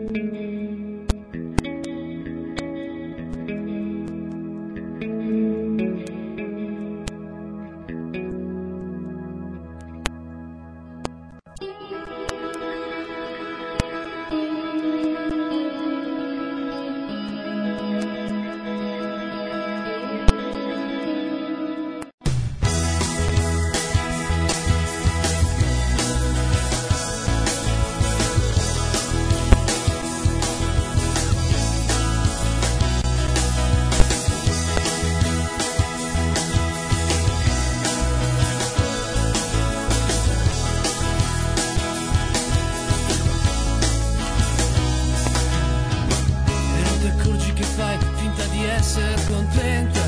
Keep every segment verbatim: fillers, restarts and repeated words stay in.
Essere contenta,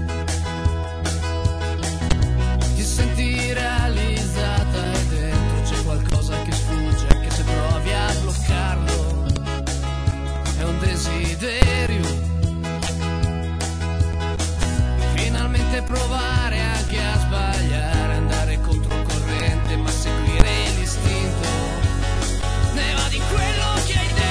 ti senti realizzata e dentro c'è qualcosa che sfugge, anche se provi a bloccarlo, è un desiderio, finalmente provare anche a sbagliare, andare controcorrente ma seguire l'istinto, ne va di quello che hai dentro.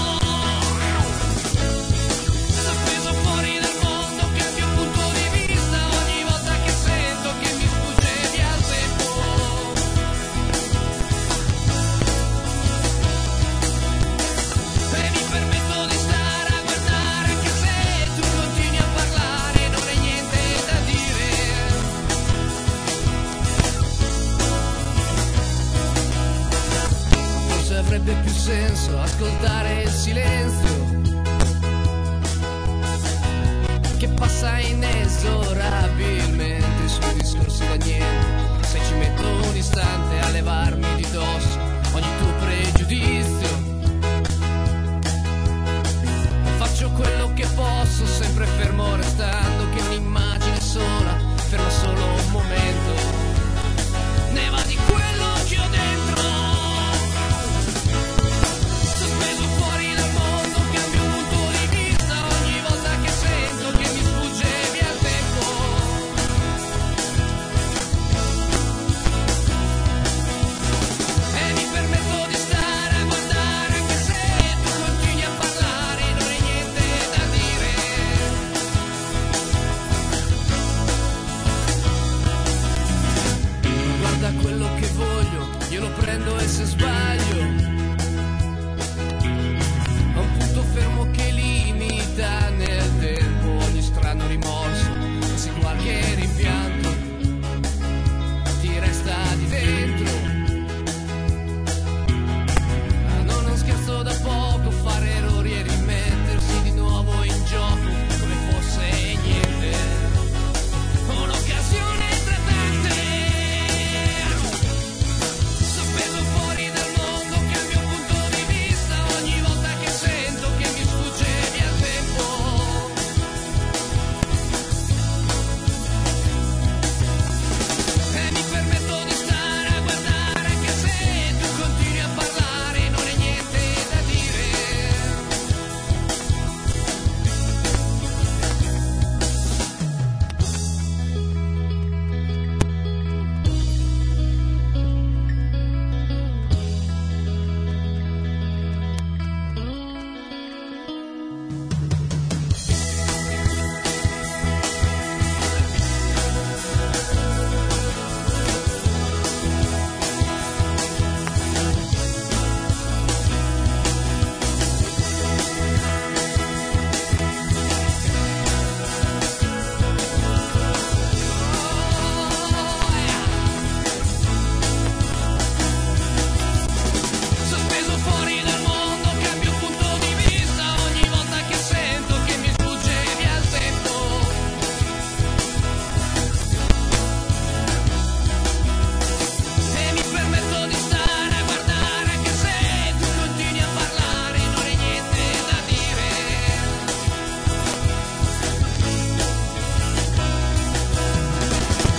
Avrebbe più senso ascoltare il silenzio che passa inesorabilmente sui discorsi da niente. Se ci metto un istante a levarmi di dosso ogni tuo pregiudizio, faccio quello che posso, sempre fermo restando che un'immagine sola ferma solo un momento, ne va di quello che ho dentro. Prendo e se sbaglio ho un punto fermo che limita nel tempo ogni strano rimorso, e se qualche rimpianto ti resta di dentro. No, non scherzo da poco, fare errori e rimettersi di nuovo in gioco come fosse niente, un'occasione tra tante.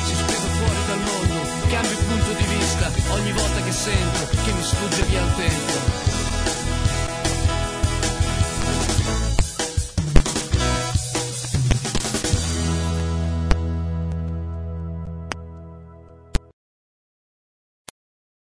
Ogni volta che sento che mi sfugge via il tempo,